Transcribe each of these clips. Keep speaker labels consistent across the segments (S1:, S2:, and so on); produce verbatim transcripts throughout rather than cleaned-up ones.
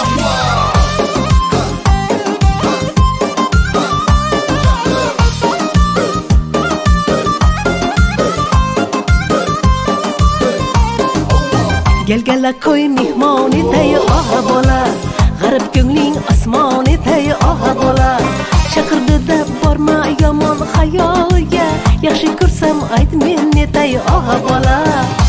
S1: Gel gel koy mehmoni tay aha bola G'arib ko'ngling osmoni tay aha bola Chaqirdi da borma yomon xayolga Yaxshi ko'rsam ayt menni tay aha bola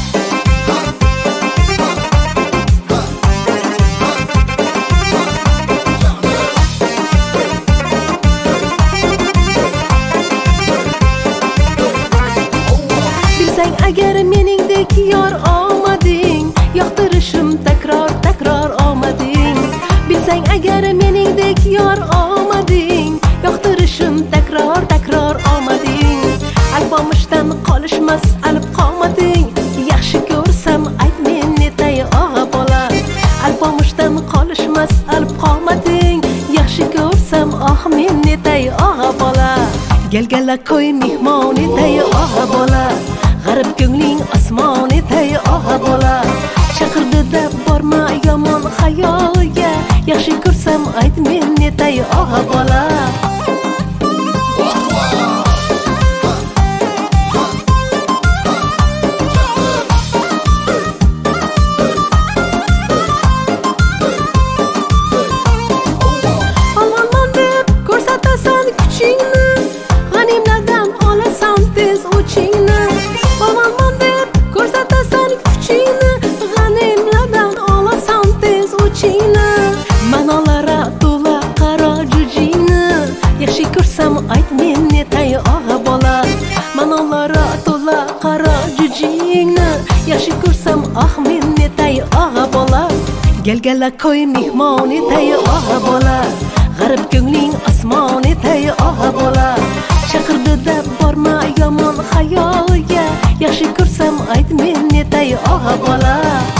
S1: Bilsang agar meningdek yor omading Yoqtirishim takror takror omading Bilsang agar meningdek yor omading Yoqtirishim takror takror omading Alpomishdan qolishmas alib qomating Yaxshi ko'rsam ayt menni tay og'a bola Alpomishdan qolishmas alib qomating Yaxshi ko'rsam ah menni tay og'a bola Gel gel koy mehmoni tay og'a bola G'arib ko'ngling osmoni tay og'a bola Chaqirdi da borma yomon xayolga Yaxshi ko'rsam ayt menni tay og'a bola Olmonman deb ko'rsatasan kuchingni G'animlardan olasan tez o'chingni Olmonman deb ko'rsatasan kuchingni G'animlardan olasan tez o'chingni Ma'nolari to'la qaro jujingni Yaxshi ko'rsam ayt menni tay og'a bola Ma'nolari to'la qaro jujingni Yaxshi ko'rsam ah menni tay og'a bola Gel gel koy mehmoni tay og'a bola G'arib ko'ngling osmoni tay og'a bola Chaqirdi da borma yomon xayolga Yaxshi ko'rsam ayt menni tay og'a bola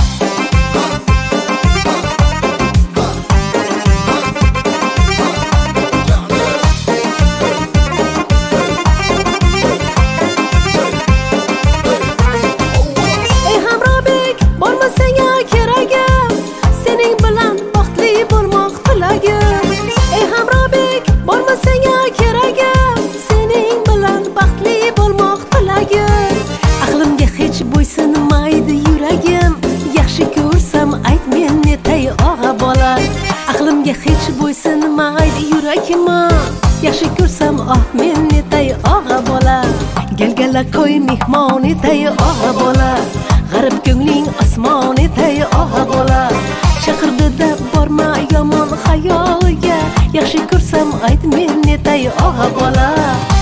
S1: Ey hamrobek borma senga keragim Sening bilan baxtli bo'lmoq tilagim Ey hamrobek borma senga keragim Sening bilan baxtli bo'lmoq tilagim Aqlimga hech bo'ysunmaydi yuragim Yaxshi ko'rsam ayt menni tay og'a bola Aqlimga hech bo'ysunmaydi yuragim Yaxshi ko'rsam ah menni tay og'a bola Gel gel koy mehmoni tay og'a bola G'arib ko'ngling osmoni tay og'a bola Chaqirdi da borma yomon xayolga Yaxshi ko'rsam ayt menni tay og'a bola